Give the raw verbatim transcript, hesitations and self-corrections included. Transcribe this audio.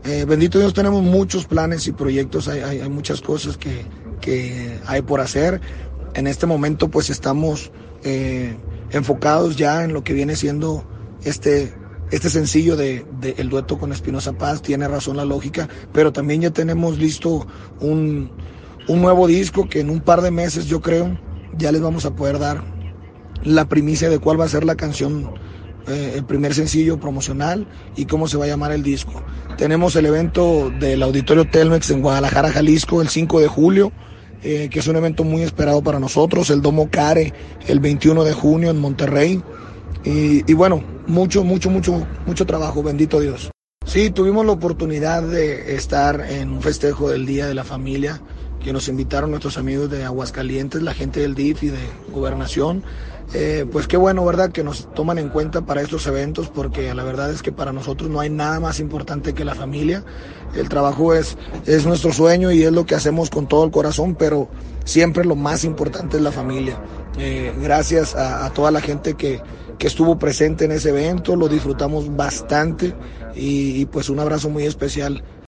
Eh, bendito Dios, tenemos muchos planes y proyectos, hay, hay, hay muchas cosas que, que hay por hacer. En este momento pues estamos eh, enfocados ya en lo que viene siendo este, este sencillo de, de el dueto con Espinoza Paz. Tiene razón la lógica, pero también ya tenemos listo un, un nuevo disco que en un par de meses, yo creo, ya les vamos a poder dar la primicia de cuál va a ser la canción, eh, el primer sencillo promocional y cómo se va a llamar el disco. Tenemos el evento del Auditorio Telmex en Guadalajara, Jalisco, el cinco de julio, eh, que es un evento muy esperado para nosotros. El Domo Care el veintiuno de junio en Monterrey. Y, y bueno, mucho, mucho, mucho, mucho trabajo, bendito Dios. Sí, tuvimos la oportunidad de estar en un festejo del Día de la Familia que nos invitaron nuestros amigos de Aguascalientes, la gente del D I F y de Gobernación. Eh, pues qué bueno, ¿verdad?, que nos toman en cuenta para estos eventos, porque la verdad es que para nosotros no hay nada más importante que la familia. El trabajo es, es nuestro sueño y es lo que hacemos con todo el corazón, pero siempre lo más importante es la familia. Eh, gracias a, a toda la gente que, que estuvo presente en ese evento, lo disfrutamos bastante y, y pues un abrazo muy especial